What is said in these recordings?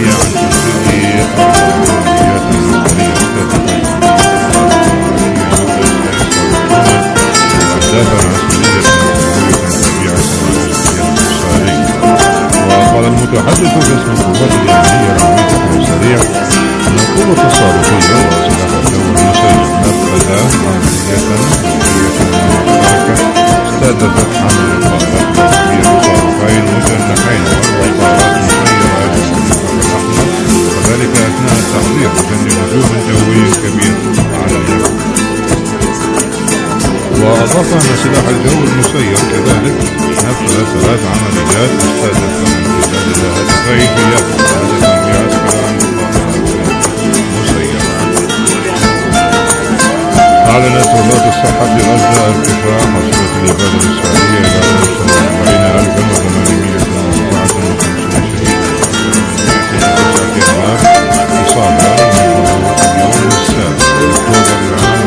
الإسرائيلية عن تنفيذ العمليات العسكرية السابقة والأهداف العسكرية تبيع وقال المتحدث باسم القوات اليمنية العميدة السريع أن القوة الصاروخية وسلاح الجو المسير نفذ عملية مشتركة استهدفت حمل الطائرات الحربية بصاروخين مجنحين وطائرات مسيرة للبحر الأحمر وذلك أثناء التحضير لجند هجوم جوي كبير على اليمن. وأضاف أن سلاح الجو المسير كذلك نفذ 3 عمليات استهدفت من خلالها هدفين هي هدف بعسكر مسيرة. أعلنت وزارة الصحة في غزة ارتفاع حصيلة الإبادة الإسرائيلية إلى 47,854 شهيدا إصابة منذ اليوم السابع أكتوبر العام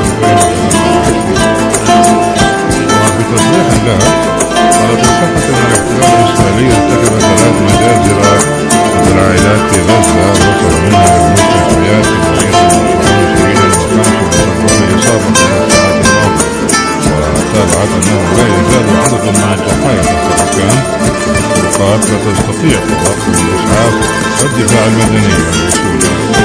2023. وبتصريح لها قالت الصحة أن الاحتلال الإسرائيلي ارتكب 3 مجازر ضد العائلات في غزة وصل منها للمستشفيات 240 شهيدا و45 إصابة في الساعات الماضية. وتابعت أنه لا يزال عدد من الضحايا تحت السكان. الطرقات لا تستطيع تضخم الإسعاف والدفاع المدني والوصول.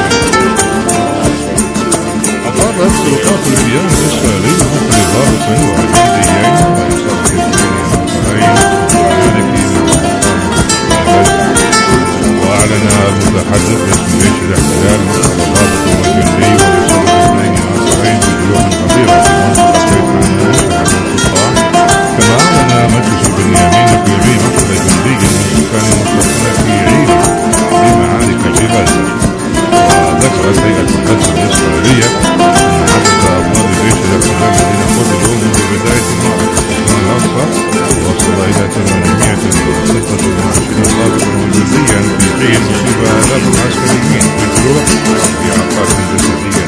أطالت سلطات الكيان الإسرائيلي بقتل ضابط وعسكريين وإصابة 2 آخرين وأعلن المتحدث باسم جيش الاحتلال مقتل ضابط وجندي وإصابة 2 آخرين بجروح خطيرة في منطقة بيت عنان في عدن القطاع. كما أعلن مجلس بنيامين الكويري مقتل جندي من سكان مستوطنة في عيد بمعارك في غزة. وذكرت هيئة القدس الإسرائيلية أن عدد أفراد جيش الاحتلال الذين قتلوا منذ بداية معركة عثمان الأقصى وصل إلى 826 ضابطا وجنديا في حين أصيب آلاف العسكريين بالجروح بإعاقات جسدية.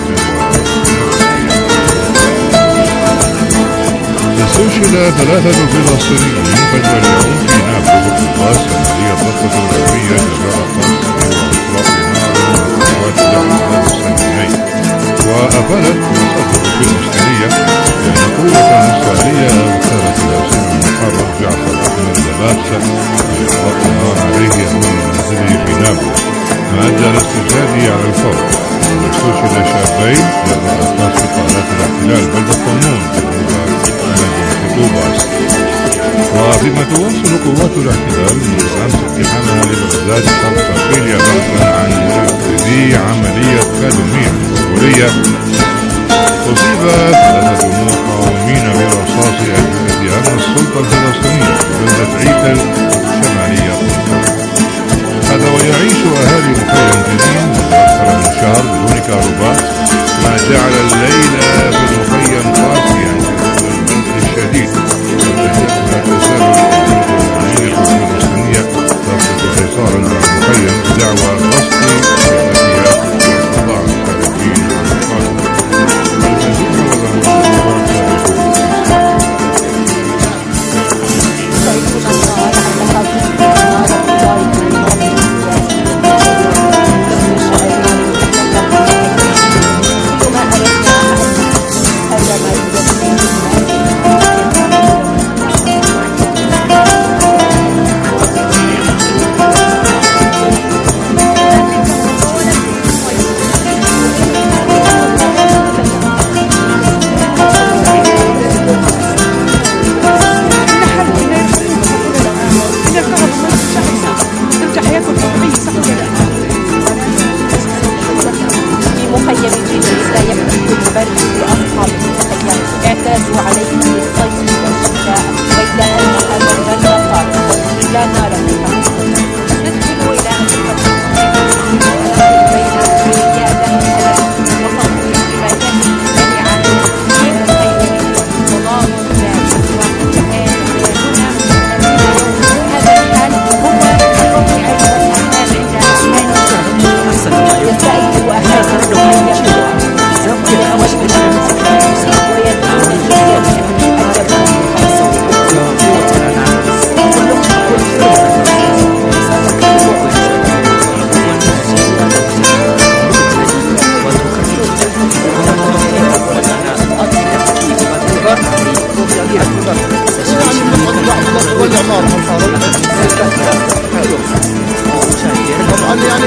استشهد 3 فلسطينيين فجر اليوم في نابلس وقبرص عملية ضبط الغربية جراء قصف وإطلاق نار وقوات دعم الصهيوني. وأفادت مصادر فلسطينية بأن القوة الإسرائيلية أرسلت إلى أسير المحرر جعفر أحمد دبابسة لإطلاق النار عليه أمام منزله في نابلس ما أدى لاستشهاده على الفور. واستشهد شابين ضد أشخاص في قاعدة الاحتلال بلدة طنون طوباس. وفيما تواصل قوات الاحتلال منذ أمس اقتحامها لبغداد خلف صقيلية غربا عن ذي عملية كادومية مرورية أصيب 3 مقاومين برصاص أجهزة أمن السلطة الفلسطينية في بلدة عيتل شمالية طنطا. هذا ويعيش أهالي مخيم جنين منذ أكثر من شهر بدون كهرباء ما جعل الليل في المخيم قاسيا الشديد. لا تزال الجمهورية الفلسطينية ترفض حصارا على المخيم بدعوى رصد قيادتها وإطلاع الخارجين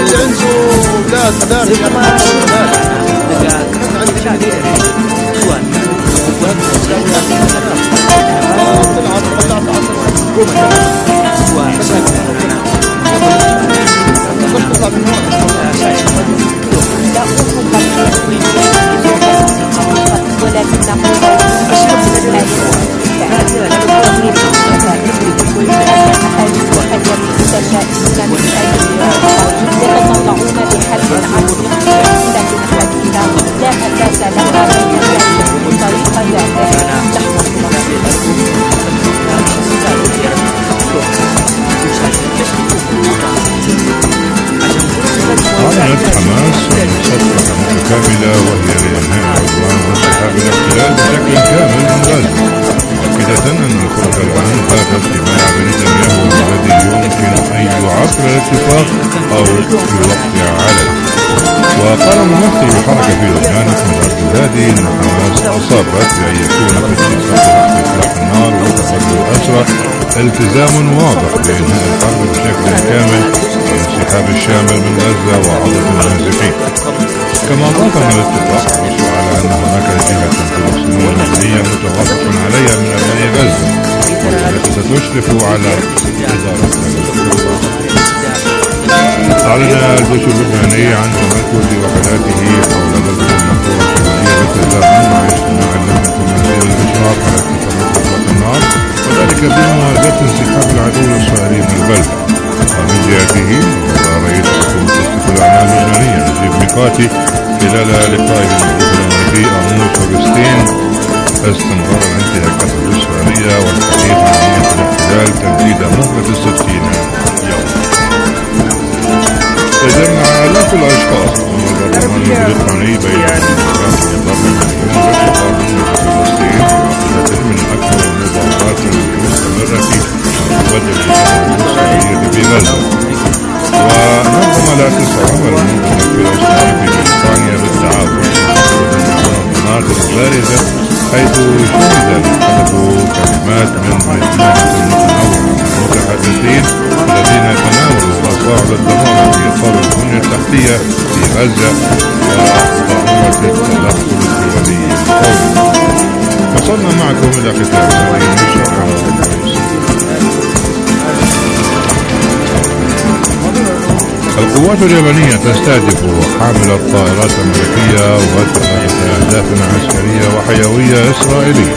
اللي عنده اولاد مدارس أعلنت حماس صفقة متكاملة وهي لإنهاء العدوان وانسحاب الاحتلال بشكل كامل من غزة، مؤكدة أن الخطة الآن فاتت حماية نتنياهو الذي يمكن أن يعطل الاتفاق أو يوقع عليه. وقال ممثل الحركة في لبنان أحمد عبد الهادي أن حماس أصابت بأن يكون في اتفاق إطلاق النار وتبادل الأسرى التزام واضح بإنهاء الحرب بشكل كامل والانسحاب الشامل من غزة وعودة النازحين. كما أضاف أن الاتفاق ينص على أن هناك جهة فلسطينية مدنية متوافق عليها من أبناء غزة والتي ستشرف على إدارة الاتفاق. أعلن الجيش اللبناني عن تمركز وحداته حول غزة المنطقة الشمالية بالتزامن مع اجتماع اللجنة الخماسية للإشراف على اتفاق إطلاق النار وذلك بمواجهة انسحاب العدو الإسرائيلي من البلدة. ومن جهته قال رئيس حكومة الاستقلال اللبنانية نجيب ميقاتي خلال لقائه بالرئيس الأمريكي أمور فلسطين استمرار الانتهاكات الإسرائيلية والحديث عن نية الاحتلال تمديد مهلة 60 يوم. تجمع آلاف الأشخاص أمام البرلمان البريطاني بين الانتخابات البرلمانيون والخطاب مع فلسطين واحدة من أكبر المظاهرات المستمرة في بدء الحرب الإسرائيلية في غزة. ونظم الاعتصام المنظمة الفلسطينية في بريطانيا بالتعاون مع المناطق البارزة حيث شهد الحدث كلمات من مجموعة متنوعة من المتحدثين الذين تناولوا مصاعب الدمار في إطار البنية التحتية في غزة وضرورة التدخل الدولي القومي. وصلنا معكم إلى ختام هذه النشرة. القوات اليابانية تستهدف حاملة طائرات أمريكية وثلاثة أهداف عسكرية وحيوية إسرائيلية.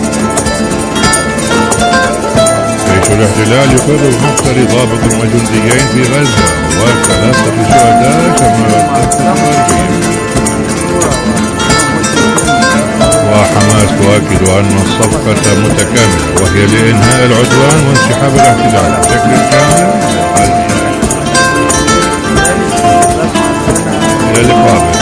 جيش الاحتلال يقرر مقتل ضابط وجنديين في غزة وثلاثة شهداء شمال الضفة الغربية. وحماس تؤكد أن الصفقة متكاملة وهي لإنهاء العدوان وانسحاب الاحتلال بشكل كامل. إلى اللقاء.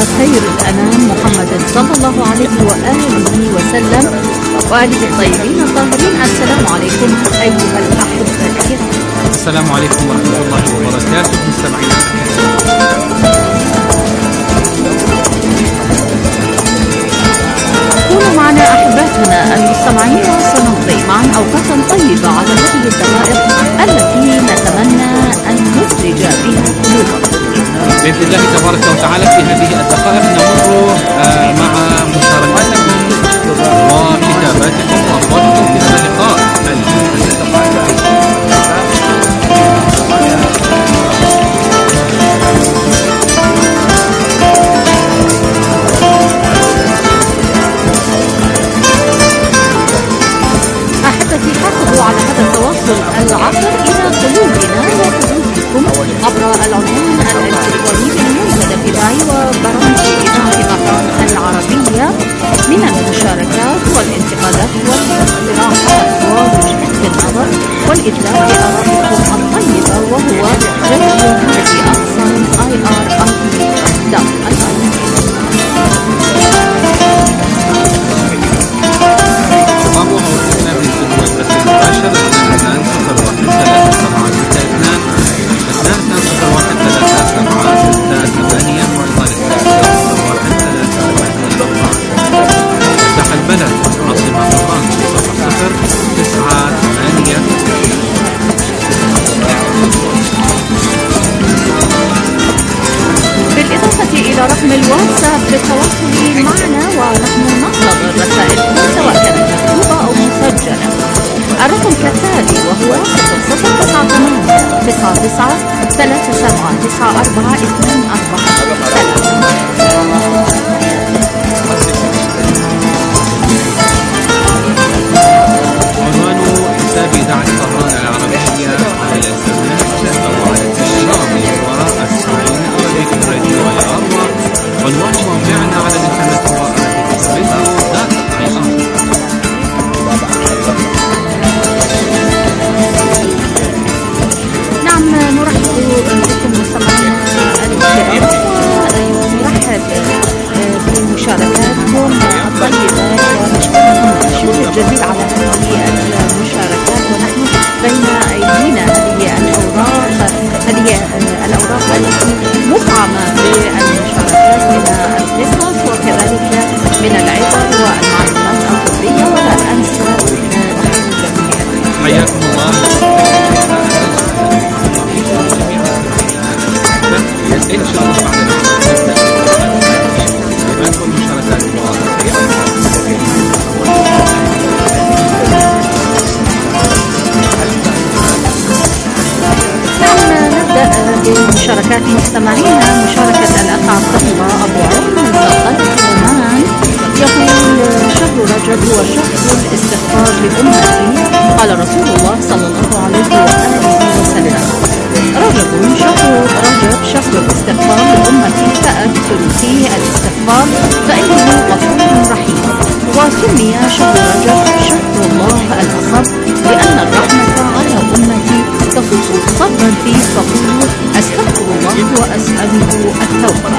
خير الأنام محمد صلى الله عليه وآله وسلم وآله الطيبين الطاهرين. السلام عليكم أيها الأحبة الكرام. السلام عليكم ورحمة الله وبركاته. مستمعينا كونوا معنا أحبتنا المستمعين وسنقضي معا أوقاتا طيبة على هذه الدقائق التي نتمنى أن نفرج بها قلوبكم بإذن الله تبارك وتعالى. في هذه الدقائق نمر مع مشاركاتكم وكتاباتكم وأخباركم في هذا اللقاء. أحبتي، حافظوا على هذا التواصل العطر إلى قلوبنا وقلوبكم عبر العنوان الإلكتروني المنتدى الإذاعي وبرامج إذاعة بحران العربية من المشاركات والانتقادات والاقتراحات ووجهات النظر والإدلاء بآرائكم الطيبة، وهو رقم الواتساب للتواصل معنا ونحن ننتظر رسائلكم سواء كانت مكتوبة أو مسجلة. الرقم كالتالي وهو 0099 عنوان حساب إذاعة بحران العربية على الإنترنت أو على التلفزيون والساعين أو الراديو والأرواح. عنوان موقعنا على الإنترنت هو نعم، نرحب بكم مستمعينا الكرام ونرحب بمشاركاتكم الطيبة ونشكركم الشكر الجزيل على هذه المشاركات. ونحن بين أيدينا هذه الأوراق التي مفعمة بالمشاركات من القصص وكذلك من العبر والمعلومات الطبية ولا أنسى حياكم الله. إن شاء الله بعد المشاركات نبدأ بمشاركات مستمعينا. مشاركة الأخ عبد الله أبو عمر من قلب عمان يقول: شهر رجب هو شهر الاستغفار لأمتي. قال رسول الله صلى الله عليه وآله وسلم: شهر الاستغفار لأمتي فأكثر فيه الاستغفار فإنه غفور رحيم. وسمي شهر رجب شهر الله الأصب لأن الرحمة على أمتي تخص صبرا فيه فقول أستغفر الله وأسأله التوبة.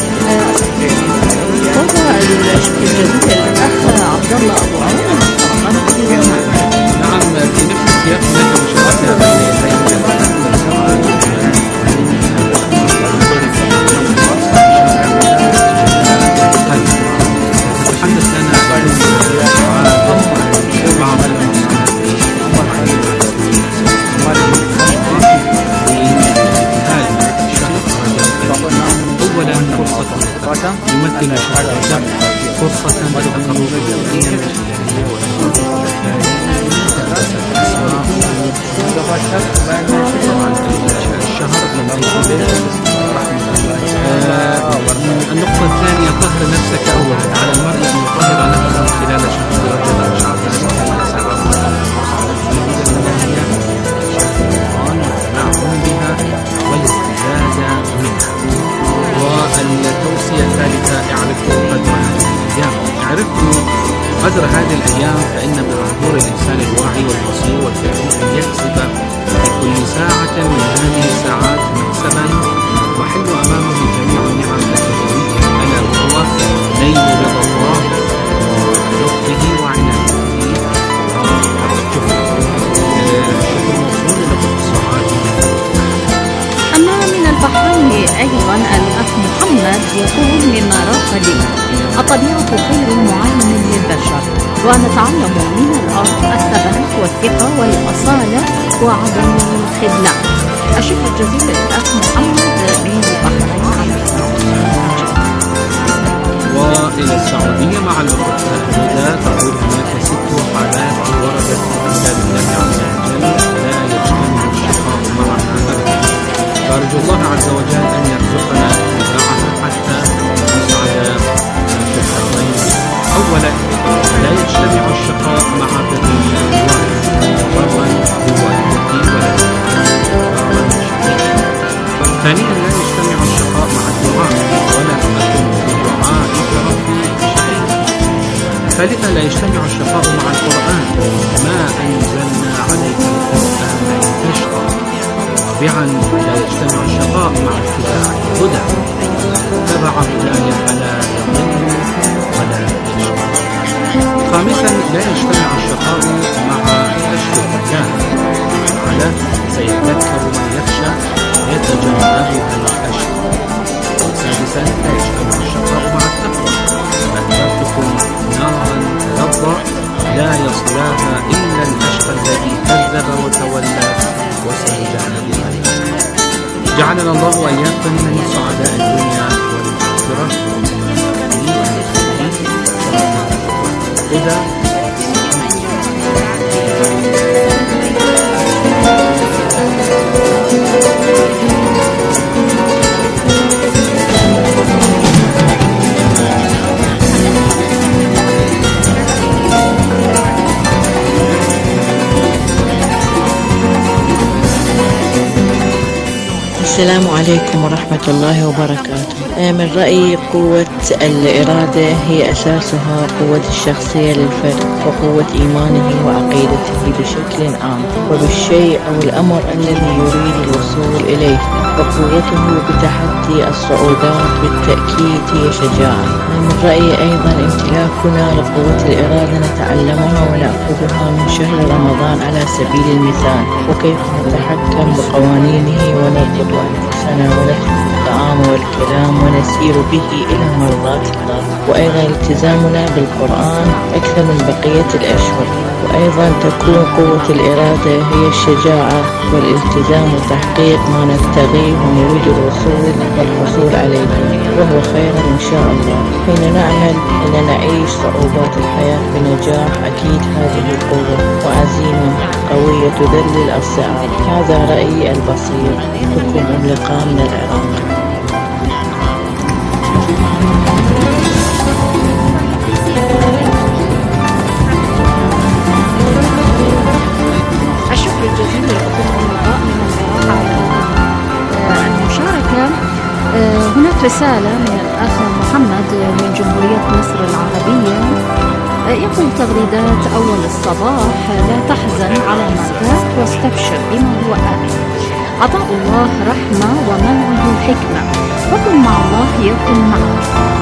وهو الجزيل الأخ عبد الله أبو عمر. نعم، في نفس السياق هناك مشاركة بين تتحدث لنا بعض أولا يمثل شهر رجب فرصة للتقرب الدينية النقطة الثانية: طهر نفسك أولا. على المرء أن يطهر نفسه خلال شهر رجب والاستزادة منها. والتوصية الثالثة: اعرفوا قدر هذه الأيام. اعرفوا قدر هذه الأيام فإن من ظهور الإنسان الواعي والبصير والفعلي أن يكسب في كل ساعة من هذه الساعات مكسبا وحل أمامه جميع النعم التي تريد. ألا أيضا الأخ محمد يقول مما راق لي: الطبيعة خير معلم للبشر، ونتعلم من الأرض الثبات والثقة والأصالة وعدم الخذلان. الشكر الجزيل للأخ محمد من البحرين. وإلى السعودية مع الأخت هدى تقول: هناك 6 حالات وردت بكتاب الله عز وجل لا يجتمع الشقاء معها أبدا، فأرجو الله عز وجل أن يرزقنا اتباعها حتى نسعد في الدارين. أولا، لا يجتمع الشقاء مع بر الوالد برا بوالدتي ولا برا شديدا. ثانيا، لا يجتمع الشقاء مع الدعاء ولا أكون بدعاء ربي شقيا. ثالثا، لا يجتمع الشقاء مع القرآن، ما أنزلنا عليك القرآن لتشقى. رابعا، لا يجتمع الشقاء مع اتباع الهدى، اتبع هداي فلا يضل ولا يشقى. خامسا، لا يجتمع الشقاء مع كشف الزكاة، على سيذكر من يخشى يتجنبها الأشقى. سادسا، لا يجتمع الشقاء مع التقوى، فأنذرتكم نارا تلظى لا يصلاها إلا الأشقى الذي كذب وتولى وسيجنبها الأشقى. جعلنا الله وإياكم من سعداء الدنيا والآخرة. إذا السلام عليكم ورحمة الله وبركاته. من رأيي قوة الإرادة هي أساسها قوة الشخصية للفرد وقوة إيمانه وعقيدته بشكل عام وبالشيء أو الأمر الذي يريد الوصول إليه، وقوته بتحدي الصعوبات بالتأكيد هي شجاعة. من رأيي أيضا امتلاكنا لقوة الإرادة نتعلمها ونأخذها من شهر رمضان على سبيل المثال، وكيف نتحكم بقوانينه ونضبط أنفسنا ونترك الطعام والكلام ونسير به إلى مرضاة الله. وأيضا التزامنا بالقرآن أكثر من بقية الأشهر. وأيضا تكون قوة الإرادة هي الشجاعة والالتزام وتحقيق ما نبتغيه ونريد الوصول والحصول عليه، وهو خير إن شاء الله. حين نعمل أن نعيش صعوبات الحياة بنجاح، أكيد هذه قوة وعزيمة قوية تذلل الصعاب. هذا رأيي البسيط. بكم اللقاء من العراق. الشكر الجزيل لأخت اللقاء من العراق على المشاركة. هناك رسالة من الأخ محمد من جمهورية مصر العربية، يقول: تغريدات أول الصباح: لا تحزن على ما فات واستبشر بما هو آت. عطاء الله رحمة ومنعه حكمة، فكن مع الله يكن معك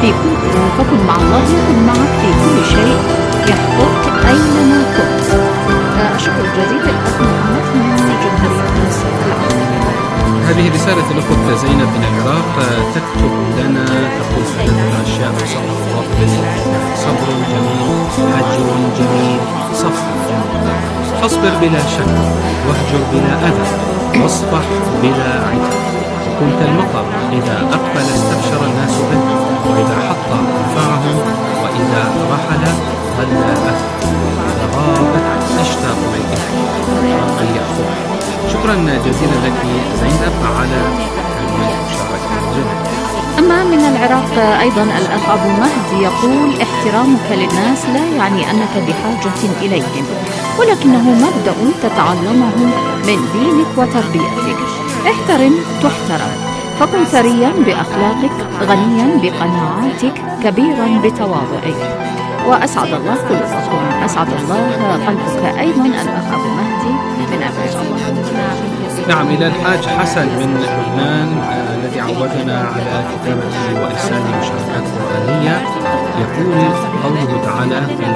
في كل شيء، يحفظك أينما كنت. الشكر الجزيل للأخ محمد من جمهورية مصر العربية. هذه رسالة الأخت زينب من العراق، تكتب لنا تقول: 3 أشياء صبر الله بالله: صبر جميل، هجر جميل، صفر جميل. فاصبر بلا شك، واهجر بلا أذى، واصفح بلا عتاب. وكنت المطر إذا أقبل استبشر الناس به، وإذا حط رفعهم، وإذا رحل ظل أثر، غابت أشتاق إليه ربي يأخذ. شكرا جزيلا لك زينب على المشاركة الجميلة. أما من العراق أيضا الأخ أبو مهدي يقول: احترامك للناس لا يعني أنك بحاجة إليهم، ولكنه مبدأ تتعلمه من دينك وتربيتك. احترم تحترم، فكن ثريا بأخلاقك، غنيا بقناعاتك، كبيرا بتواضعك. وأسعد الله قلوبكم. أسعد الله قلبك أيضا الأخ أبو مهدي من العراق. نعم، إلى الحاج حسن من لبنان الذي عودنا على كتابة وإرسال مشاركات قرآنية. يقول قوله تعالى في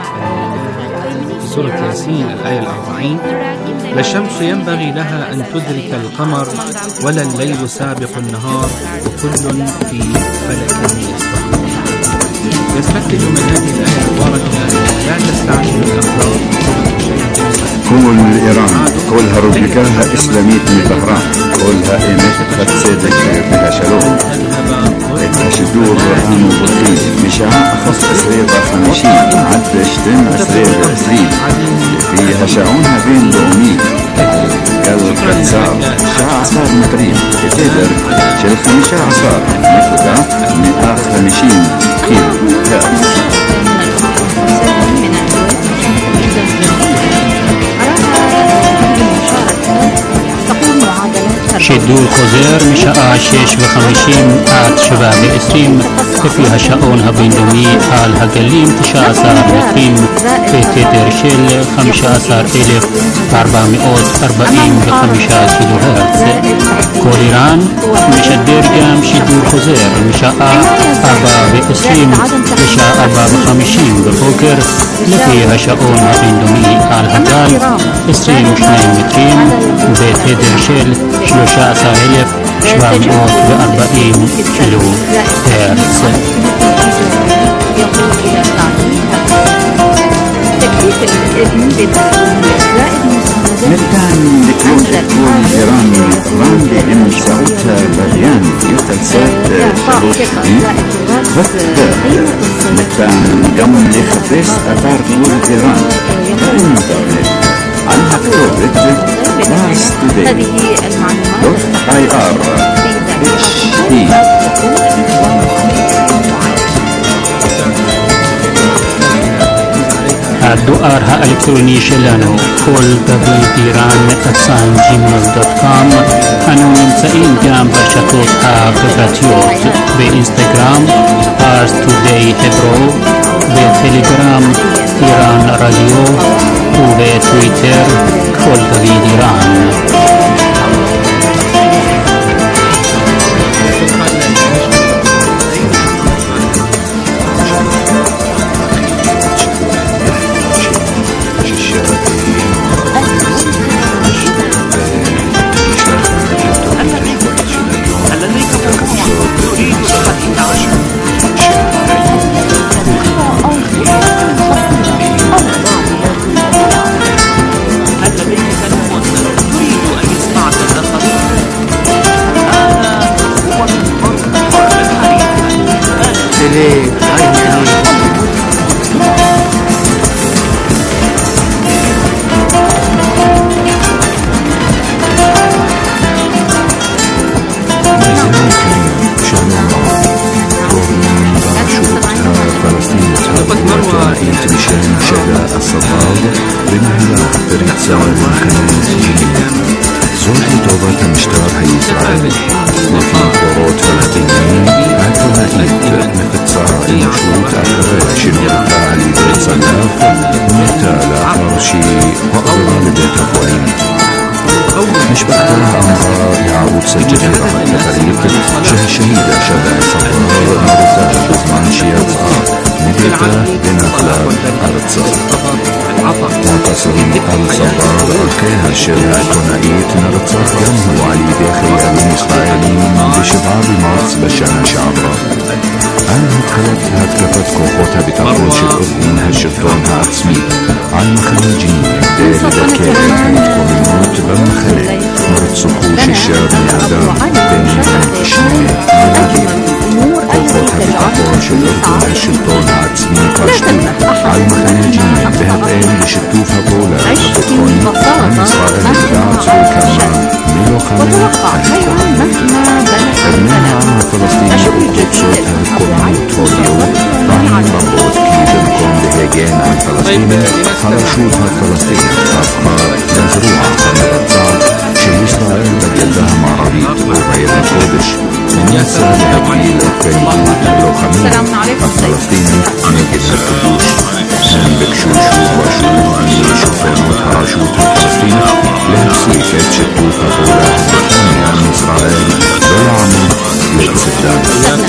سورة ياسين الآية 40: لا الشمس ينبغي لها أن تدرك القمر ولا الليل سابق النهار وكل في فلك يسبحون. يستنتج من هذه الآية المباركة لا تستعجل الأخبار. كل إيران كلها ربكاها إسلامية من طهران كلها إيمت قد سيدك بها شلوم التشدور برهان وبطريد مشاع أخص أسرير بخمشين عد اشتم أسرير بأسرين فيها شعونها بين بأمين قلب كتسار شاع عصار مطرين تتدر شل 5 عصار مفتا من آخر 50 كيلو هرتز. شدور خوزر مشاع 56 عاد شباب اسريم كفيها شاونها بيندومي حال هقليم 19 مترين في تدرشل 15,440 ب5 كيلو هرتز. كوريران مشدر جام شدور خوزر مشاع 24 مشاع 54 بفوكر لفيها شاونها بيندومي حال هقال 22 مترين في تدرشل 13,740 كيلو هرتز. نتان لكل إيران ران بإن سعودها بريان يتلسات شروطي نتان قم لخبس أثار كل إيران الإنترنت عنها كتبت lastoday.ir الدوارها الكتروني شلانو كل www.gmail.com. أنا نمسئين جام برشتوت بفاتيوت بإنستغرام Ars Today Hebrew بتليجرام إيران راديو وبتويتر كل إيران. ننسى لهديل القيود اللوخمية الفلسطيني نجد الكدوش سن بكشوشو وشو شوفانوت هراشوت الفلسطيني لهسيكت شكوكا فولات بكتاني عن إسرائيل بالعمل للسدان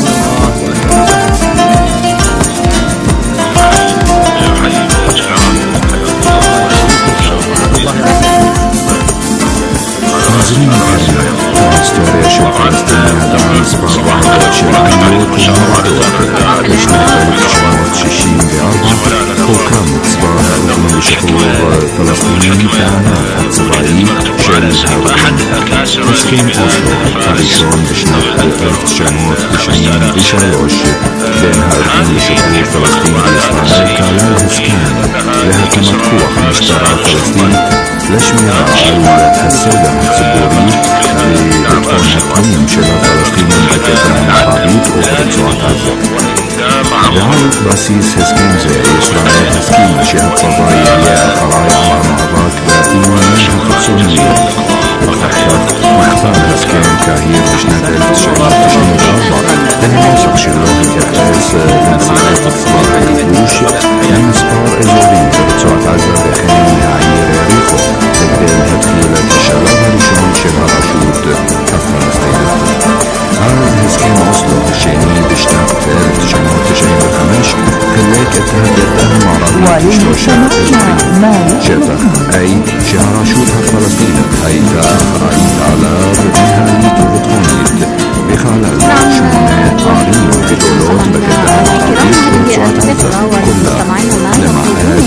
ناظرين الكرام الهستوريا شو فلسطينية دعم إصبار وعودات شرعيوت ومعادوات لجنة الشموت شيشين بأربع وكانت إصبارها أدون بشحور فلسطينيين كانت صبايي شارع هاروين تسكين أوسلو التاريخون بشنة 1993 بين هاروين بشحور فلسطين وإسرائيل كان الهسكان لها كمدفوع 15 فلسطين لشميرة السادة الصبوري لإدخال التقييم شبه فلسطين بكتان عربيت وبرزوات عزة بعرض باسيس هسكين زي إسرائيل هسكين شهد فضائي عليها القراية على معرات بإيمانها التصونية واختار هسكين كاهير بشنة 1994 لأنه يوثق شلوه الجهاز لنسيبات إصبار الكفوش من إصبار إزوري برزوات عزة بخيم نهائي ريخو تبدأ تدخيل الشباب الرشون شبه رشود الفلسطيني عرض هسكين أوسلو الشيني بشتاق 1995 خلاك تهدد أهم عربية تشتوشة شبه أي شهر رشود الفلسطيني هيدا رأيت على نهاية البطرونية بخلال شمونات عريض بدولوت بكتان عربية ورسوات عزة كلها لمعات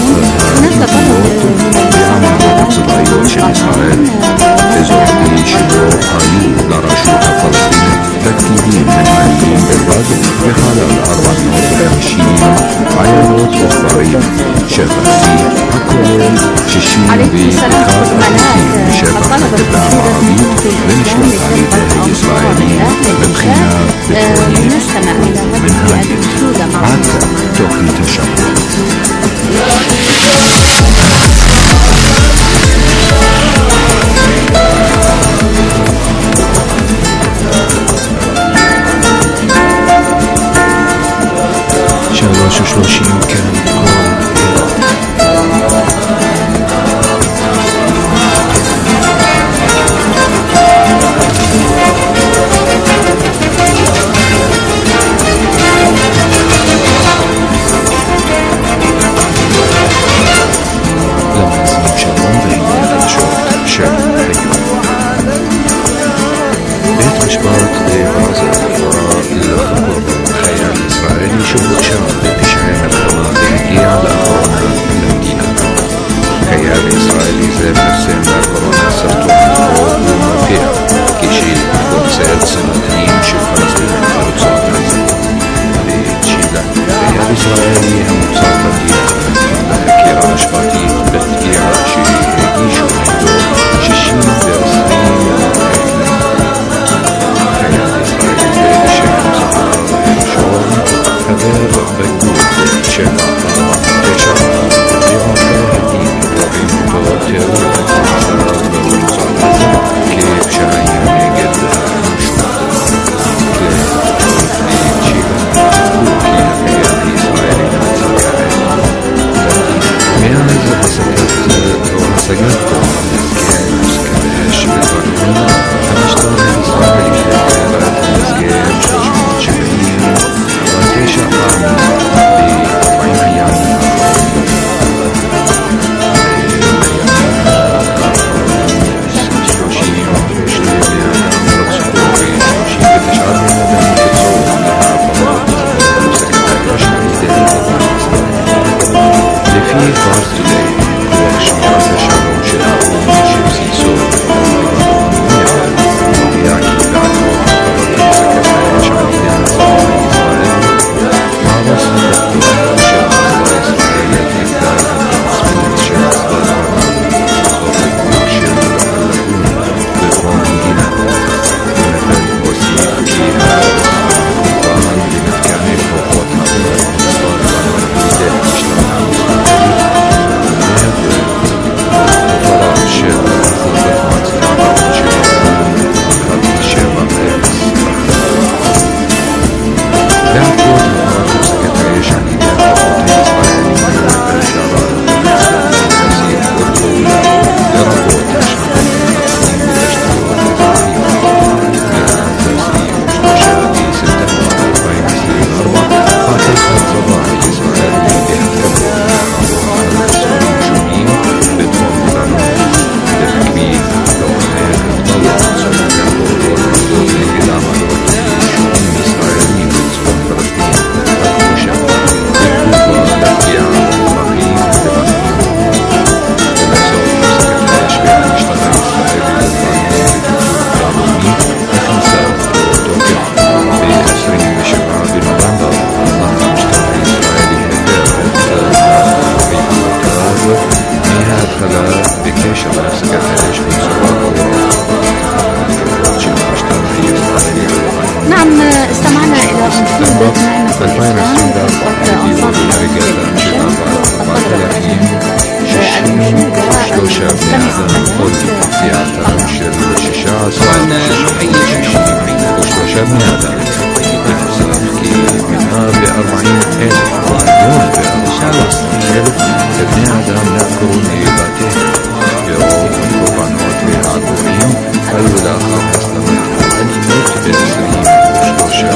بعمل صبايوت شن إسرائيل إزوري شلو هايو لرشود الفلسطيني تأكيدين من مالين بالبعض بخلال 450 عيالات أخرين شباسي حكولين ششين بإتخاذ أخيين بشبه الدبلام عربيت لنشلت عليه إسرائيلي ببخينا بتوليد من هايت عكا توقيت الشهر شلوش وشلوشين كان سبتمبر 2024 رجال شباب 34 شلوشة في هذا الكل سياسة مشير للشاشة طبعا نحيي وشلوشة من هذا منها ب40,000 مليون ابن آدم يذكرون هباته يوم القربانات والعقورين الولاخة تستمر الموت بالسليم وشلوشة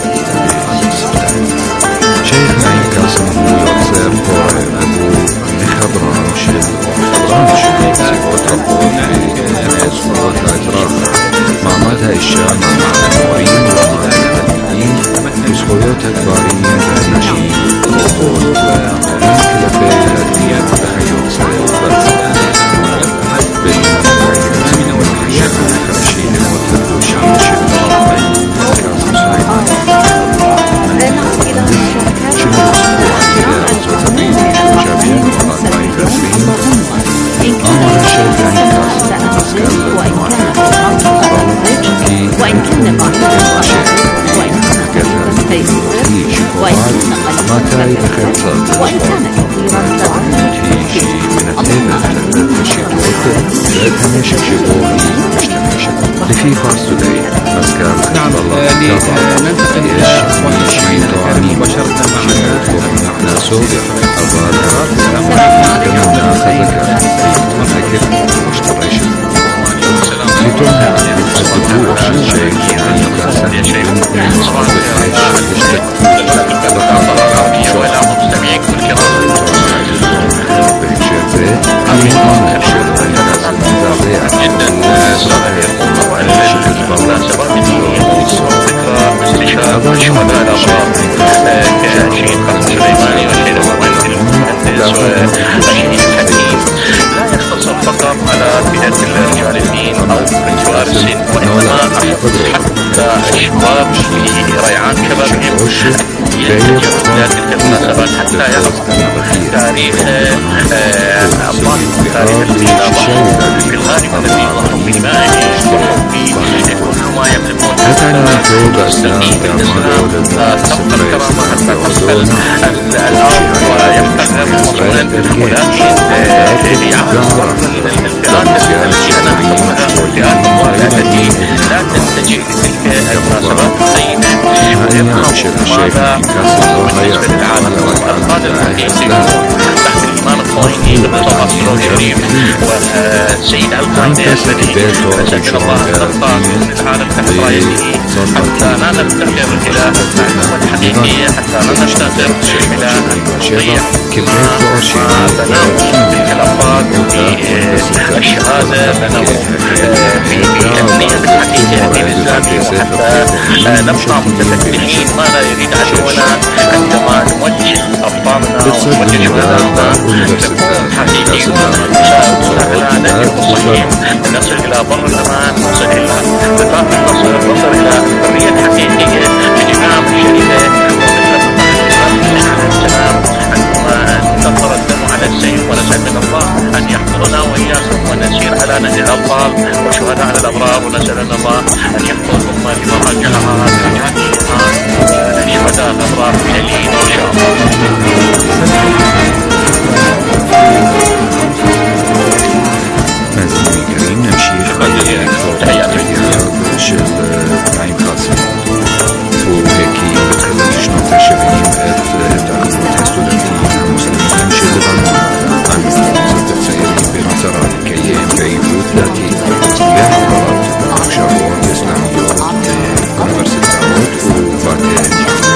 شيخنا يكاسم هو يصير طوعي أبو خبران شل خبران شل سيبوت ربوت بناس فوت الأجراف معمدها الشام مع المعين ومع الهديين بسخويات أكبارين بهنشين وقود كلفة الهدية بحيوت سيد بالمعين والحياة خمشين المتلوشين شل وإن كان بعض وإن كان كثيرا وإن لفي فارس توداي مسكال نعم ننتقل إلى أخبار المستمعين الأكارم مباشرة معنا نحن سوريا الظاهرات كما خذك مفكر مشتريش لتنهى عن الدكتور الشيخ يعني كاسم من صعب لا يختصر فقط على فئة الرجال الدين أو رجال السن وإنما حتى الشباب في ريعان شبابهم يتجهوا إلى تلك المناسبات حتى يعرفوا تاريخ الله تاريخ الإسلام في الغالب الذي ظهروا بدمائهم كل ما يملكون مستقيم بالنسبة تبقى الكرامة حتى تبقى الأرض ويبقى مصولا ولكن يعرف الفئات التي أنا أعتبرها الفئات الضالة التي لا تتجه لتلك المناسبات الطيبة ويفهم ماذا بالنسبة للعالم والقادة التي سيكون تحت الإمام الخميني بالمصطفى الشريف والسيد القائد الذي نسأل الله أن تبقى العالم تحت رايته حتى لا نفتقر إلى المعلومات الحقيقية حتى لا نفتقر إلى نضيع ما بناه تلك الأفراد في الشهادة بناه في النية الحقيقية للإسلام وحتى نبقى متفتحين ما لا يريد عدونا عندما نوجه أبطالنا ونوجه شهدائنا نكون حقيقيون نساعد إلى نجم الصحيح نصل إلى بر الأمان نصل إلى نطاق النصر نصل إلى الحرية الحقيقية للإمام الشريفة السلام عندما نطر الدم على السيف ونسأل من الله أن يحفظنا وإياكم ونسير على نهج الأبطال وشهداء الأبرار ونسأل من الله أن يحفظ الأمة لمراجعها لشهداء الأبرار جليل إن شاء الله. مازال كريم نمشي خلال شل نعيم قاسم وهيك بتخلي شنو تشرين تأخذ تستودنتين المسلمين نمشي لغنون عن مستوى سيرين بنصرة كيام بيروت التي تبعت شابوات إسلاميات أونيفرسيتاوات وفاتح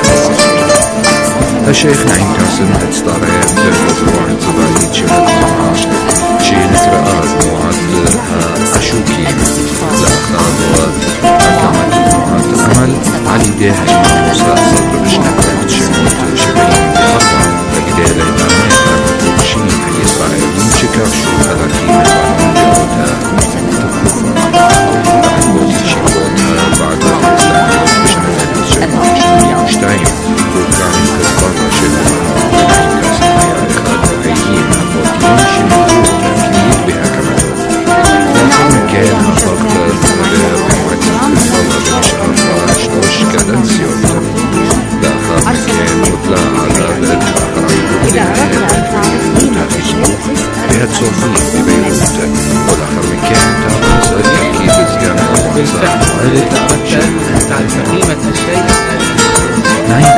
الشيخ نعيم قاسم استعرض مزروعة زبالي شهد معاش شي نترقى مجموعة أشوكي لأخذ وقامت مجموعة عمل على يديها إمام موسى صدر بشنكات شموت شبعين بأربع فقدالة إمامات وشين في إسرائيل شكر شو هلاكين البعض تكوفة أحبوتي شكوتها بعد الإسلامية بشنكات شموت مشتعين وكان كسبارة شبه كان الضغط الصغير بمعدل الفضل بشهر 14 كادنسيو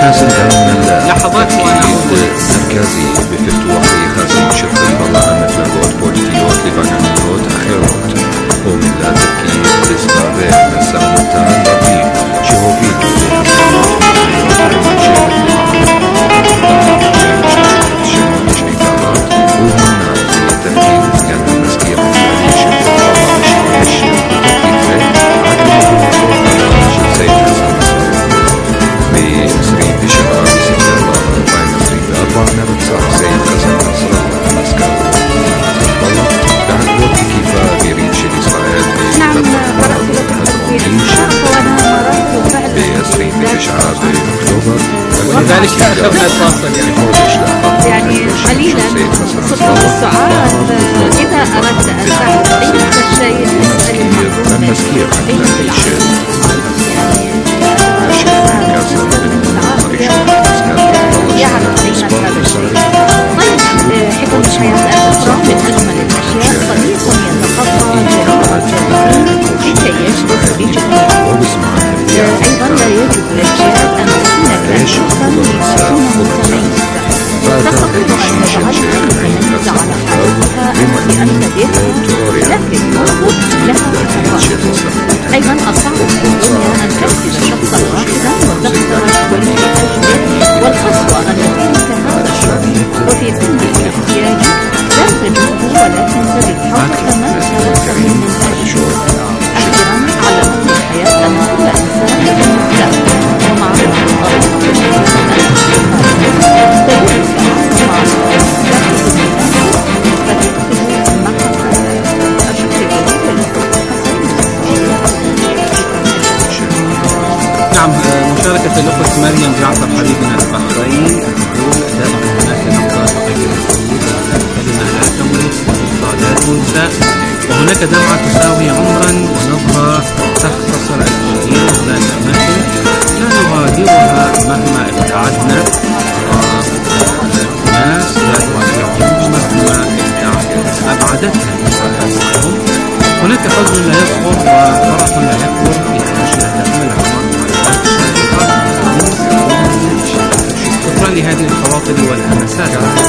خازن أمن لحظات تأكيد مركزي بفتوح خازن شق البلاء مثل بوليتيوت لبنانيوت أخيروت ومن لا تأكيد إسبابين السامتان ربيع شهوبيت ولذلك أخذنا الفاصل يعني قليلا خطوة السعال إذا أردت أن تعرف قيمة الشيء اسأل المسكير يعرف قيمة هذا الشيء. طيب حكم الحياة الأخرى من أجمل الأشياء صديق يتخطى لكي يجلس بجميع. أيضا لا يجب للشباب أن تكون شخصا لتكون متميزة. تستطيع أن تتميز على حالتها بأن تديرها لكن تربط لها خصائص. أيضا الصعب في الدنيا أن تجد شخصا واحدا وتختار كل أجله والقسوة أن يكون كهذا الشخص وفي كل احتياج لا تجده ولكن تجد ما تبتغي من أجله. أخيرا علمتني الحياة أن كل إنسان له مبدأ ومعرفة الطريقة نعم. مشاركة الأخت مريم جعفر حبيبنا البحرين تقول دائما هناك نقاط غير الحدود كلمة لا تملك وإفرادات منسى وهناك دمعة تساوي عمرا ونظرة تختصر الأشياء. هناك أماكن لا نغادرها مهما ابتعدنا ناس لا نغادرهم مهما أبعدتنا مسافاتهم. هناك فضل لا يصغر وفرح لا يكبر بحاجة تأمل عمر شكرا لهذه الخواطر والهمسات.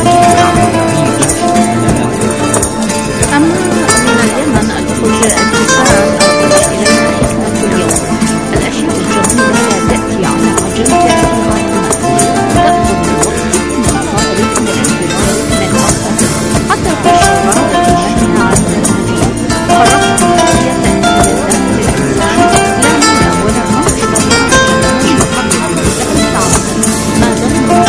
أما من اليمن الخروج اتصال أخرج إلينا حكمة اليوم. الأشياء الجميلة لا تأتي على عجل تأتي على تأخذ الوقت من خاطرك لانتظار من آخر حتى تشعر بأنها عن المدينة. فرصت نفسية الإنسان لا منى ولا موعظة ما ظن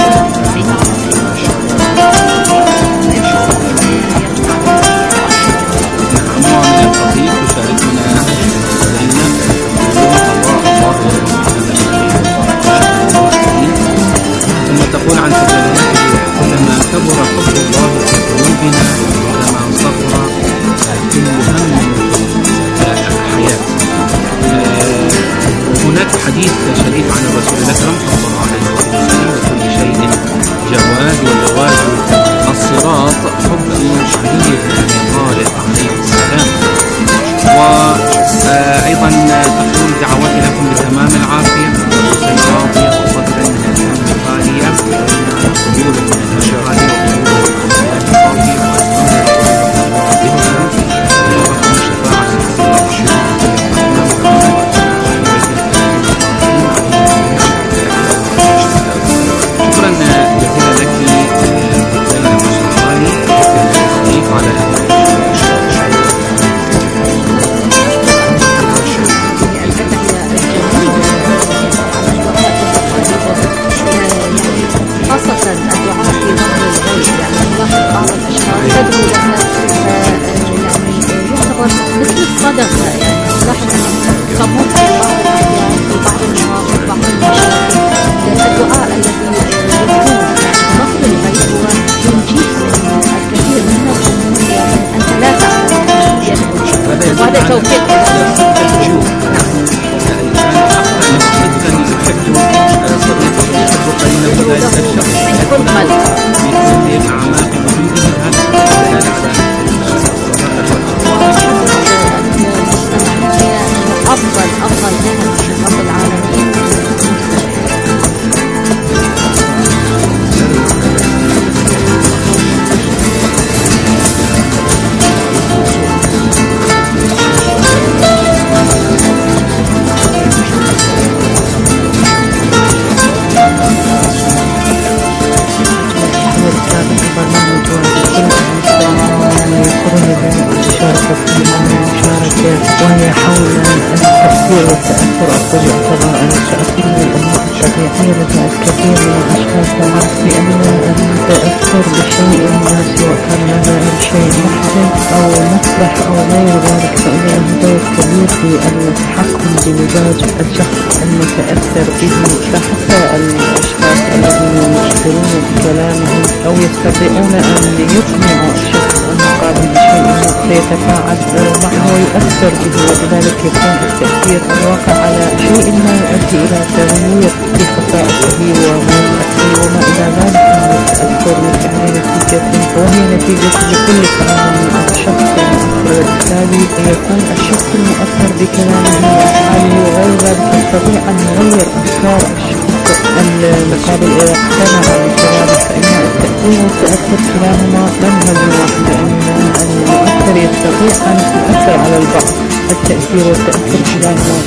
تقول عن تجلياته كلما كبر فضل الله في قلوبنا كما صغر كل هم الحياة. هناك حديث شريف عن الرسول الأكرم صلى الله عليه وسلم وكل شيء جواد وجواز الصراط حب شديد لطارق عليه السلام. وأيضا تقول دعوتي لكم بتمام العافية ونفسا راضية وصدرا غالية وقبول من الشغالين شكرا جزيلا لك زينب الشغالي على خاصة الدعاء في ظهر الغيب. يعني نلاحظ بعض الأشخاص تدعو لها يعني يعتبر مثل الصدقة. يعني نلاحظ أنهم يقومون في بعض الأحيان في بعض المواقف بعض المشاكل الدعاء الذي يكون يعني ظهر الغيب هو ينجيك من الكثير من الذنوب يعني أنت لا تعلم. وهذا توفيق أفضل نعم رب العالمين. تأثير الأمور الطبيعية لدى الكثير من الأشخاص العرف بأن التأثر بشيء ما سواء كان هذا الشيء محزن أو مفرح أو غير ذلك فإن له دور كبير في التحكم بمزاج الشخص المتأثر به. فحتى الأشخاص الذين يشعرون بكلامهم أو يستطيعون أن يقنعوا الشخص المقابل بشيء سيتفاعل معه ويؤثر به، ولذلك يكون التأثير الواقع على شيء ما يؤدي إلى تغيير في خصائصه وما إلى ذلك من التأثر بفعل نتيجة، وهي نتيجة لكل فعل من الشخص المؤثر، وبالتالي يكون الشخص المؤثر بكلامه وأفعاله وغير ذلك يستطيع أن يغير أفكار الشخص المقابل إذا اقتنع بكلامه، فإن التأثير والتأثر كلاهما منهج واحد، لأن المؤثر يستطيع أن يؤثر على البعض. التأثير والتأثر كلاهما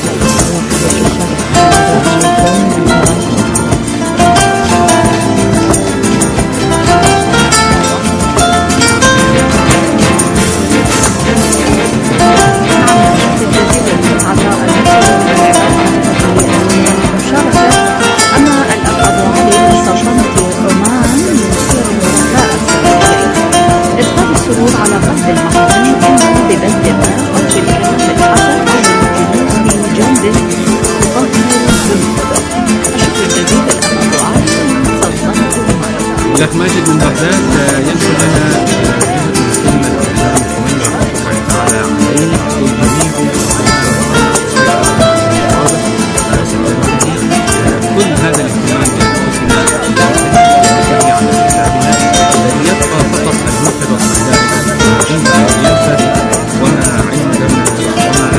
لك ماجد من بغداد ينشر لنا كلمة الإسلام الحويني رحمه الله تعالى عليه يقول جميع كل هذا الاهتمام بأنفسنا على كتابنا الذي يبقى فقط المحتوى الصحيح عندما ينفذ وما عندنا وما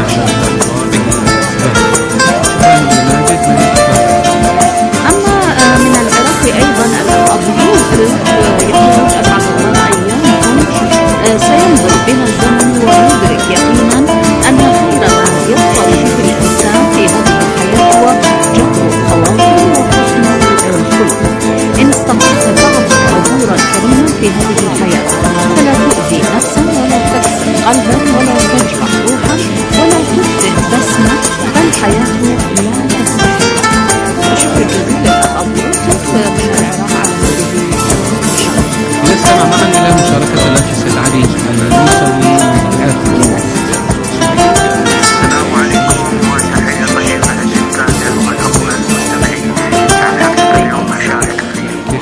سينظر بنا الزمن ويدرك يقينا أن خير ما يبقى به الإنسان في هذه الحياة هو جبر الخواطر وحسن الخلق. إن استطعت بعض الأمور الكريمة في هذه الحياة فلا تؤذي نفسا ولا تكسر قلبا ولا تجرح روحا ولا تفسد بسمة، فالحياة لا تستحق. الشكر الجزيل للأخ أبو يوسف من العراق على هذه الشرح. نستمع معا إلى مشاركة الأخ السيد علي الموسوي من العراق. السلام عليكم وتحية طيبة جدا للأخوة المستمعين. يعني أكثر اليوم أشارك في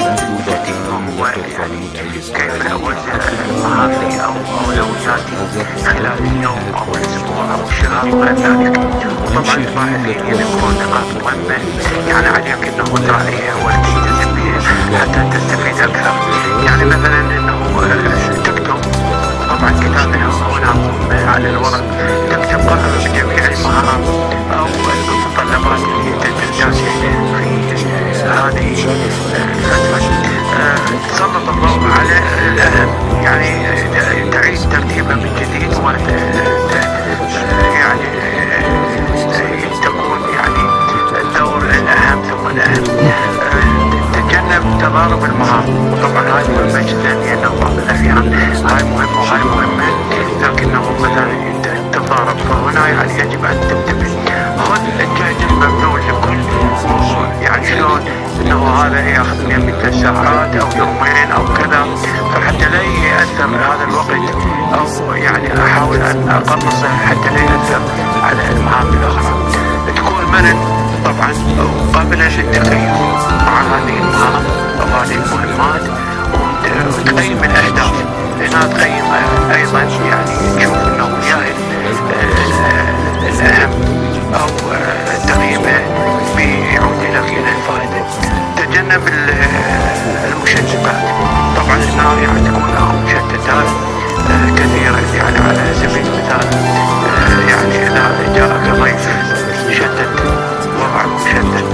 كيف أوزع مهارتي أو أولوياتي خلال اليوم أو الأسبوع أو الشهر وغير ذلك. وطبعا الباحثين يذكرون نقاط مهمة يعني عليك أنه تراعيها وتلتزم بها حتى تستفيد أكثر. يعني مثلا أنه تكتب طبعا كتابها هنا على الورق، تكتب قائمة بجميع المهارات أو المتطلبات اللي تحتاج في هذه الفترة. تسلط الضوء على الأهم، يعني تعيد ترتيبها من جديد يعني تكون يعني الدور الأهم ثم الأهم. تجنب تضارب المهام، وطبعا هاي مهمة جدا لأن بعض الأحيان هاي مهمة وهاي مهمة لكنه مثلا تضارب، فهنا يعني يجب أن تنتبه. خذ الجهد المبذول لكل موضوع، يعني شلون انه هذا ياخذ من 3 ساعات او يومين او كذا، فحتى لا يأثر هذا الوقت او يعني احاول ان اقنصه حتى لا يأثر على المهام الاخرى. تكون مرن طبعا قابلة للتكيف مع هذه المهام او هذه المهمات، وتقيم الاهداف. هنا تقيم ايضا يعني تشوف انه جاهز الاهم او تقييمه بيعود لك الى الفائده. تجنب المشتتات، طبعا هنا يعني تكون مشتتات كثيره، يعني على سبيل المثال يعني اذا جاءك ضيف شتت وضعك مشتت،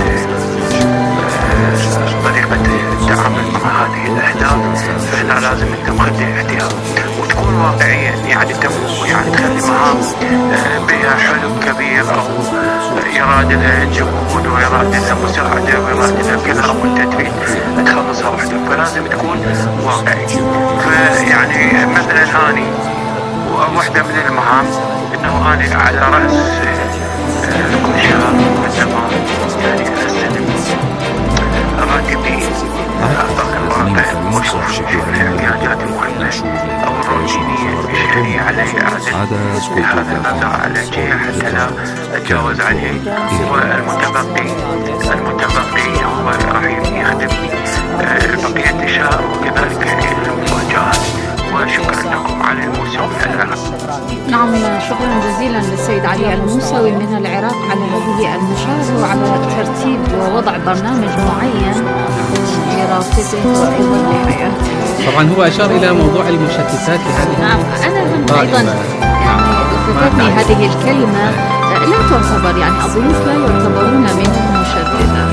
طريقه التعامل مع هذه الاهداف فهنا لازم انت تاخذ احتياط وتكون واقعيا، يعني يعني تخلي مهام بها حلم كبير او إرادة لها جهود وإرادة لها مساعدة وإرادة لها كذا وأنت تريد تخلصها وحدك، فلازم تكون واقعي. فيعني مثلا أني واحدة من المهام إنه أنا على رأس كل شهر عندما يعني أستلم راتبي أعطاك الواقع المشرف في الاحتياجات المهمة أو الروتينية الشهرية علي إعادة هذا النظر على الجهة حتى لا أتجاوز عليه، والمتبقي هو راح يخدمني بقية الشهر، وكذلك المفاجآت. وشكرا لكم على الموسم العراق. نعم، شكرا جزيلا للسيد علي الموسوي من العراق على هذه المشاركة وعلى ترتيب ووضع برنامج معين لراتبه وأيضا لحياته. طبعا هو أشار إلى موضوع المشتتات لهذه. نعم، أنا أيضا يعني ذكرتني هذه الكلمة لا تعتبر، يعني الضيوف لا يعتبرون من مشتتات.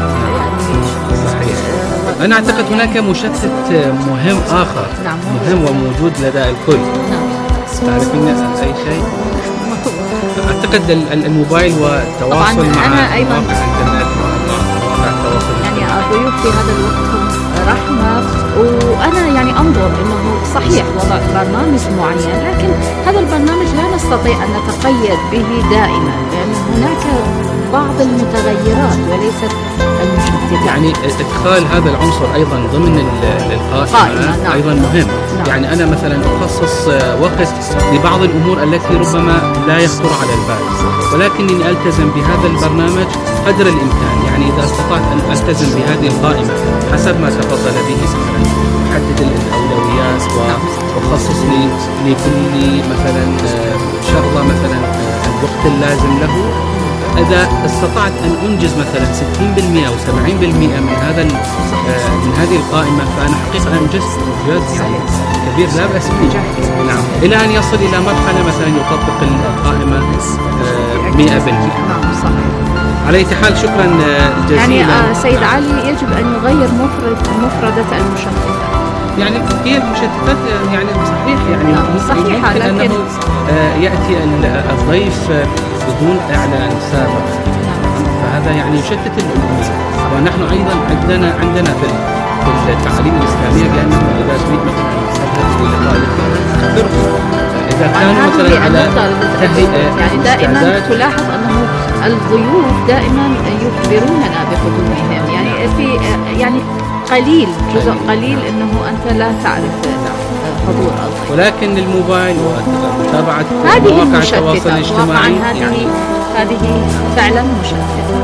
أنا أعتقد هناك مشتت مهم آخر. نعم. مهم وموجود لدى الكل. نعم. تعرفين أي شيء؟ أعتقد الموبايل والتواصل مع مواقع الإنترنت ومواقع التواصل. يعني الضيوف في هذا الوقت هم رحمة، وأنا يعني أنظر أنه صحيح وضع برنامج معين، لكن هذا البرنامج لا نستطيع أن نتقيد به دائما، لأن هناك بعض المتغيرات وليست المشتتات. يعني إدخال هذا العنصر أيضا ضمن القائمة. نعم. أيضا مهم. نعم. يعني أنا مثلا أخصص وقت لبعض الأمور التي ربما لا يخطر على البال، ولكنني ألتزم بهذا البرنامج قدر الإمكان. يعني إذا استطعت أن ألتزم بهذه القائمة حسب ما تفضل به، مثلا أحدد الأولويات وأخصص لكل مثلا شغلة مثلا الوقت اللازم له. إذا استطعت أن أنجز مثلا 60% أو 70% من هذه القائمة، فأنا حقيقة أنجزت إنجاز كبير لا بأس به. نعم. إلى أن يصل إلى مرحلة مثلا يطبق القائمة 100%. نعم صحيح. على أي حال شكرا جزيلا. يعني سيد علي يجب أن يغير مفردة المشتتات. يعني هي المشتتات يعني صحيح، يعني صحيحة، لكن أنه يأتي الضيف بدون إعلان سابق، فهذا يعني يشتت الأمور. ونحن أيضا عندنا في التعاليم الإسلامية بأنه إذا تريد مثلا تذهب إلى طالب إذا كانوا مثلا على تهيئة، يعني دائما تلاحظ أنه الضيوف دائما يخبروننا بحضورهم، يعني في يعني جزء قليل أنه أنت لا تعرف حضور الضيف، ولكن الموبايل ومتابعة مواقع التواصل الاجتماعي هذه فعلا مشتتة.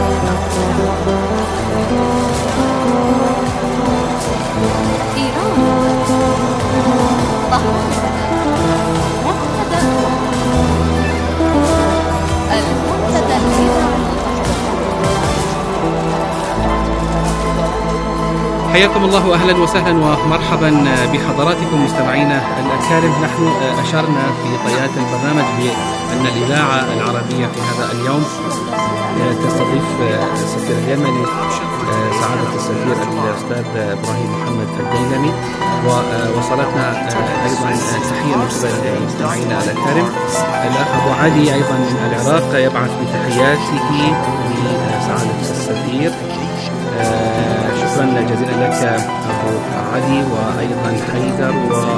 حياكم الله واهلا وسهلا ومرحبا بحضراتكم مستمعينا الأكارم. نحن اشرنا في طيات البرنامج بان الاذاعه العربيه في هذا اليوم تستضيف السفير اليمني سعاده السفير الاستاذ ابراهيم محمد الديلمي، ووصلتنا ايضا تحيه من قبل مستمعينا الأكارم. الاخ ابو علي ايضا من العراق يبعث بتحياته لسعاده السفير. شكرا جزيلا لك أبو علي، وأيضا حيدر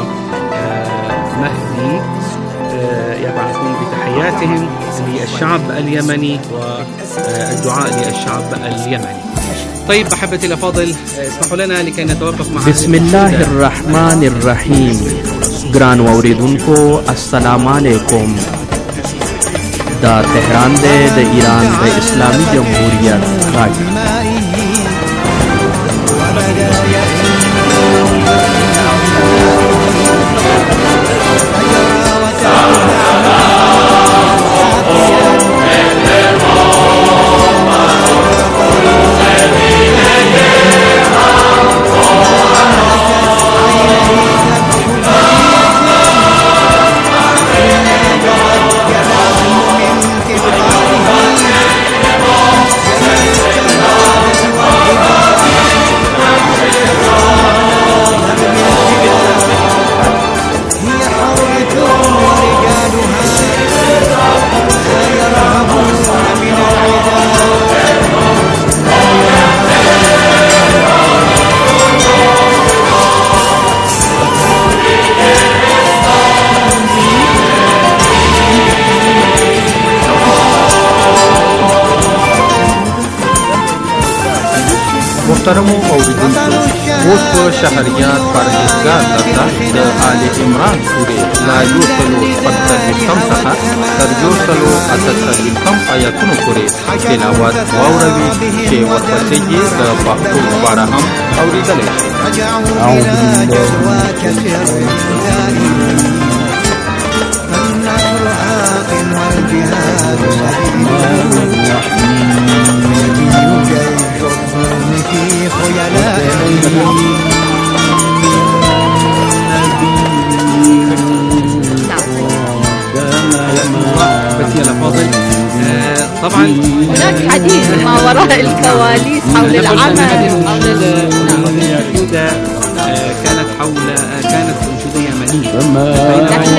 ومهدي يبعثون بتحياتهم للشعب اليمني والدعاء للشعب اليمني. طيب أحبتي الأفاضل، اسمحوا لنا لكي نتوقف مع بسم الله الرحمن الرحيم. گران واوریدونکو السلام علیکم. دا تهران د ایران د اسلامي جمهوریت غږ. محترمو اوریدونکو اوس په شهریار پرهیزګار درته د آل عمران سورې لا یوسلو شپږ څخه تر یوسلو اته آیاتونو پورې تلاوت واوروي چې ورپسې یې د پښتو لپاره هم اوریدلی شي. أعوذ طبعا هناك حديث ما وراء الكواليس حول العمل كانت أنشودة يمنية نحن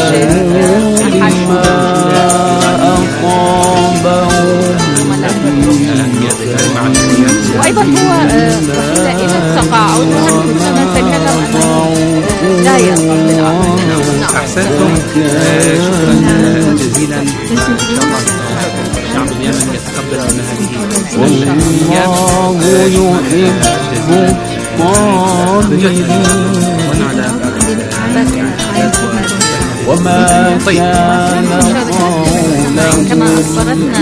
وأيضا هو وسيلة إلى التقاعد عندما نتكلم أنه لا يرغب بالعمل. أحسنتم، شكرا جزيلا. إن شاء الله الشعب اليمني يتقبل من هذه الشعبيات. وما كان كما أصدرتنا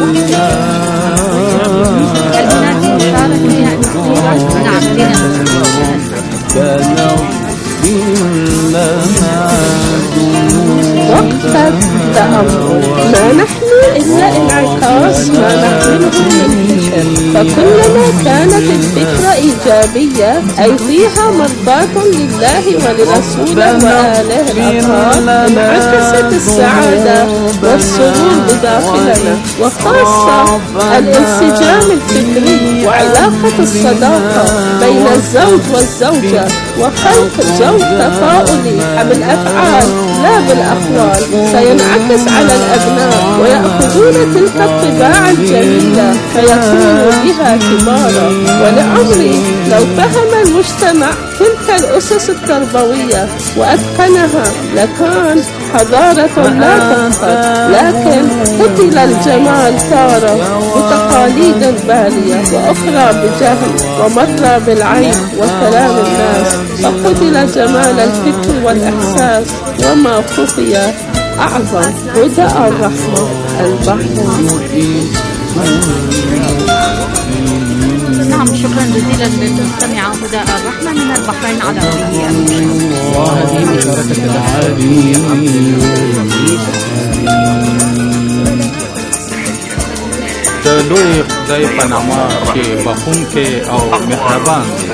وقت التأمل ما نحن إلا انعكاس ما نحمله من فكر، فكلما كانت الفكرة إيجابية أي فيها مرضاة لله ولرسوله وآله الأطهار انعكست السعادة والسرور بداخلنا، وخاصة الانسجام الفكري وعلاقة الصداقة بين الزوج والزوجة وخلق جو تفاؤلي بالأفعال لا بالأقوال سينعكس على الأبناء ويأخذون تلك الطباع الجميلة فيكونوا بها كبارا. ولعمري لو فهم المجتمع تلك الأسس التربوية وأتقنها لكان حضارة لا تفقد، لكن قتل الجمال تارة بتقاليد بالية وأخرى بجهل ومر بالعيب وكلام الناس، فقتل جمال الفكر والإحساس وما خفي أعظم هدى الرحمة البحر. نعم، شكرا جزيلا للمستمعة هدى الرحمة من البحرين على هذه وهذه مشاركة العالمين د لوی خدای په نامه چې بخښونکی او مهربان دی.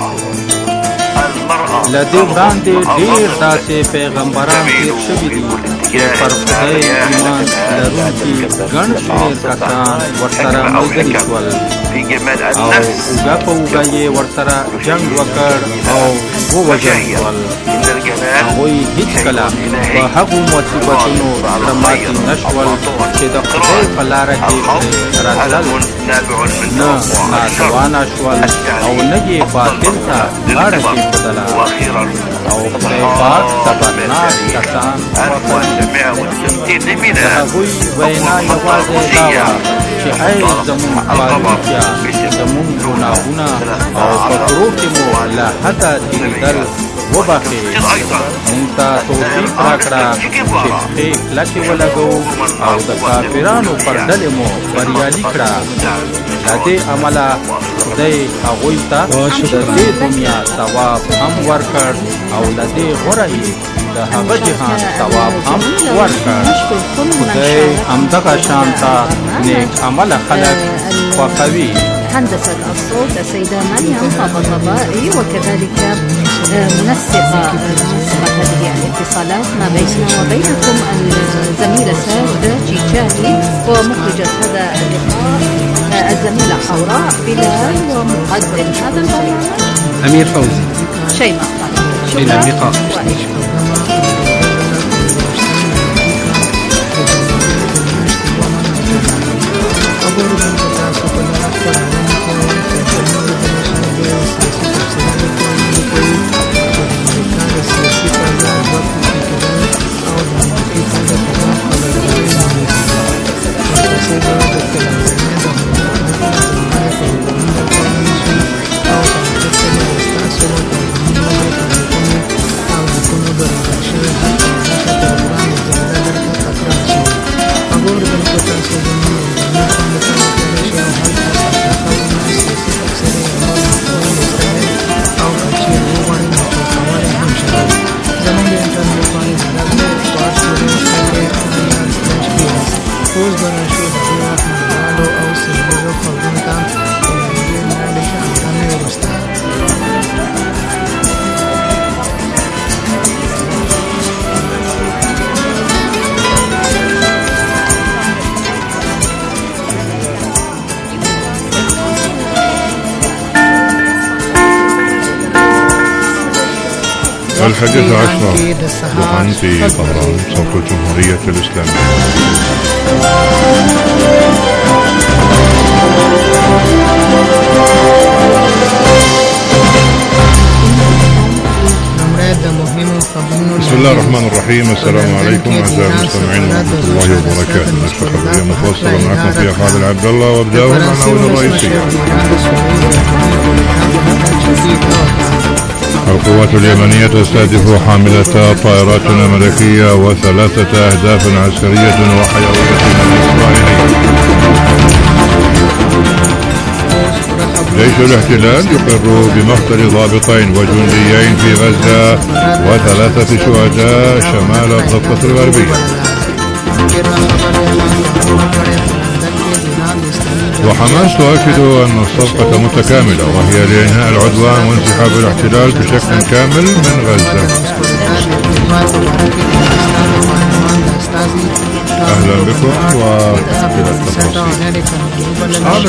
له دې وړاندې ډېر داسې پیغمبران تېر شوي دي چې پر خدای ایمان لرونکي ګڼ شمېر کسان ورسره ملګري شول او اوږه په اوږه یې ورسره جنګ وکړ او ووژل شول. هغوی هېڅکله په هغو مصیبتونو سره ماتې نه شول چې د خدای په لاره کې راتلل، نه ناتوانه شول او نه یې باطل ته لاره کېښودله او خدای پاک صبرناک کسان وکړي. د هغوی وینا یوازې دا وه چې ای زموږ پالونکیه، زموږ ګناهونه او په کړو کې مو له حده تېرېدل وبخښې، موږ ته توفیق راکړه چې پښې کلکې ولګوو او د کافرانو پر ډلې مو بریالي کړه. له دې امله خدای هغوی ته د دې دنیا ثواب هم ورکړ او له دې غوره یې د هغه جهان ثواب هم ورکړ. خدای همدغه شان ته نیک عمله خلک خوښوي. هندسة الصوت السيدة مريم طباطبائي، وكذلك منسقة هذه الاتصالات ما بيننا وبينكم الزميلة ساجدة جيجاني، ومخرجة هذا اللقاء الزميلة حوراء بلال، ومقدم هذا البرنامج أمير فوزي. شيماء. إلى اللقاء. 11 ضحى في طهران صوت الجمهورية الإسلامية. بسم الله الرحمن الرحيم. السلام عليكم أعزائي المستمعين ورحمة الله وبركاته. نشرة خبرية متوصلة معكم فيها خالد عبد الله، وابدأ بالعناوين الرئيسية. القوات اليمنية تستهدف حاملة طائرات أمريكية و3 أهداف عسكرية وحيوية إسرائيلية. جيش الاحتلال يقر بمقتل ضابطين وجنديين في غزة و3 شهداء شمال الضفة الغربية. وحماس تؤكد أن الصفقة متكاملة وهي لإنهاء العدوان وانسحاب الاحتلال بشكل كامل من غزة. أهلا بكم وإلى التفاصيل. أعلن